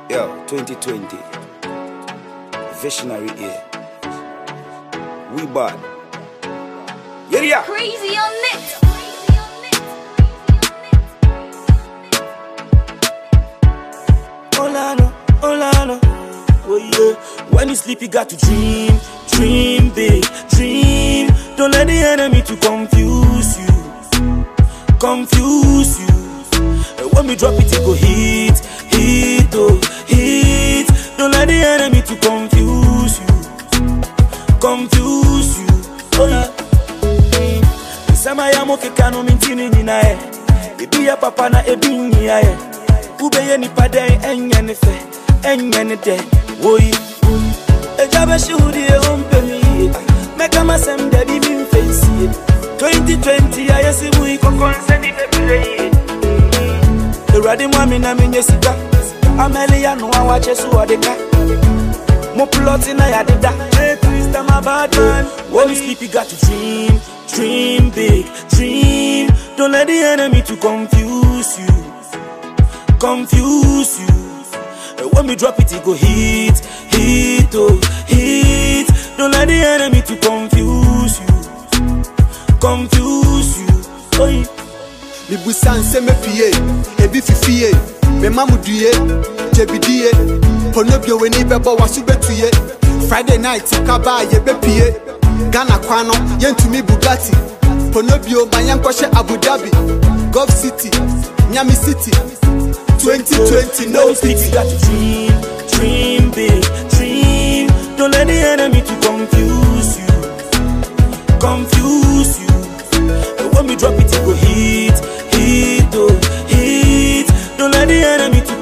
Yo, 2020. Visionary year. We bad. Yeah. Crazy on it. Olano. Oh yeah. When you sleep, you got to dream. Dream big, dream. Don't let the enemy to confuse you. And when we drop it, it go hit. Don't let the enemy to confuse you. Oh yeah. Sama ya moke kanu mintini nina e. Ibi ya papa na ebi niya e. Ubeye ni pade enye ne fe, enye ne de. Oyi. Ejabe shudi e ompe mi. Meka masem de bi mi face. 2020 ya yesi mu iko konseni bebile. Eradi mwami na minye sika. Ameli ya no awache su odeka. Mo plotting na ya dida. Hey, Christ, I'm a bad man. When you sleep, you got to dream. Dream big, dream. Don't let the enemy to confuse you. And when we drop it, it go hit. Don't let the enemy to confuse you. Oh, Mi busan se me pie, ebi fifie, me mamu duye, jebidie, ponobio weni bebo wasu betuye. Friday night kaba ye be pie, Ghana kwano yentumi Bugatti, ponobio mayankoshe Abu Dhabi, Gulf City, Miami City, 2020 no pity. Got to dream big, dream. Don't let the enemy to confuse you. And when we drop it, it go hit. Don't let the enemy to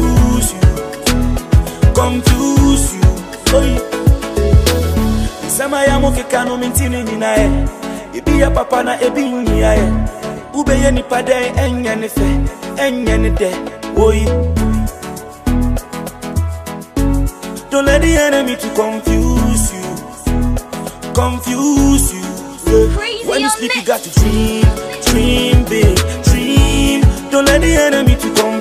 confuse you. Oh, yeah. Sama ya moke kanu mintini nina e. Ibi ya papa na ebi niya e. Ubeye ni pade enye ne fe, enye ne de. Oh, yeah. Don't let the enemy to confuse you. When you sleep, you got to dream big, dream. Don't let the enemy to confuse you.